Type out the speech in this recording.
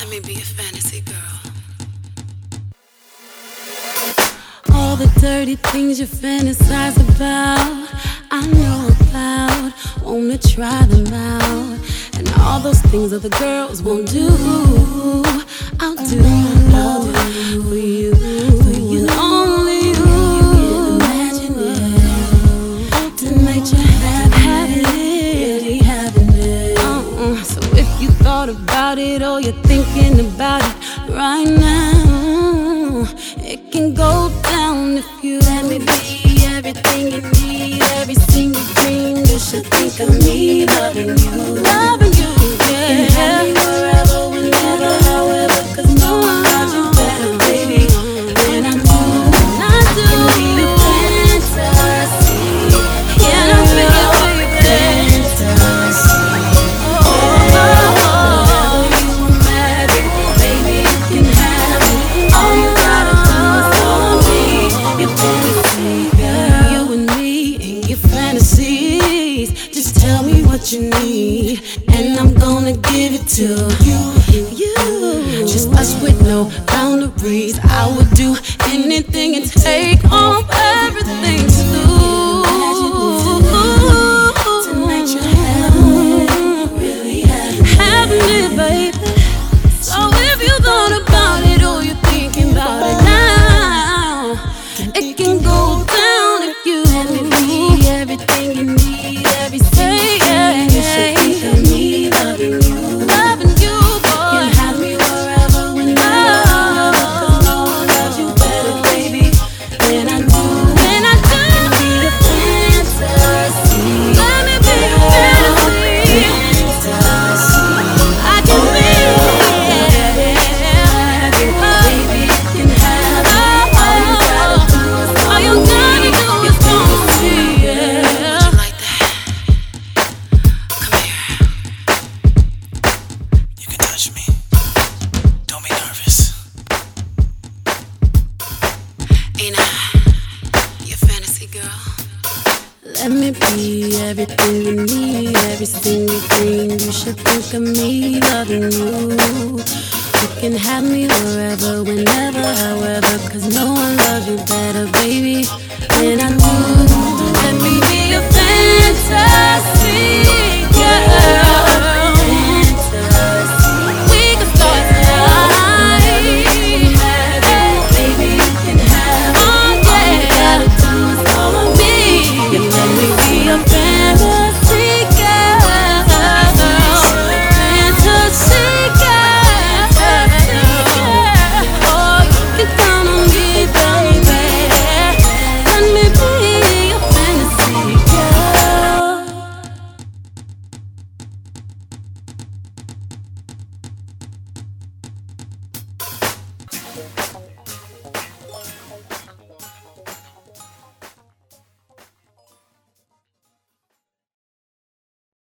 Let me be a fantasy girl. All the dirty things you fantasize about, I know about, wanna try them out. And all those things other girls won't do, I'll do for you, only you. Imagine it, tonight you're having it, really having it. So if you thought about it or you're thinking about it right now, it can go down if you let me be everything you need, every single dream. You should think of me loving you, yeah. And have me wherever, whenever, however, 'cause no one loves you better, baby, than I do. Give me the fantasy, yeah, I'm thinking, baby, fantasy. What you need, and I'm gonna give it to you. Just us with no boundaries. I would do anything and take on everything too. Tonight you're having it, really having it, baby. So if you thought about it or you're thinking about it now, it can go down if you let me be everything you need, everything. Let me be everything you need, every single dream. You should think of me loving you. You can have me wherever, whenever, however, 'cause no one loves you better, baby, than I do. Let me be a fantasy.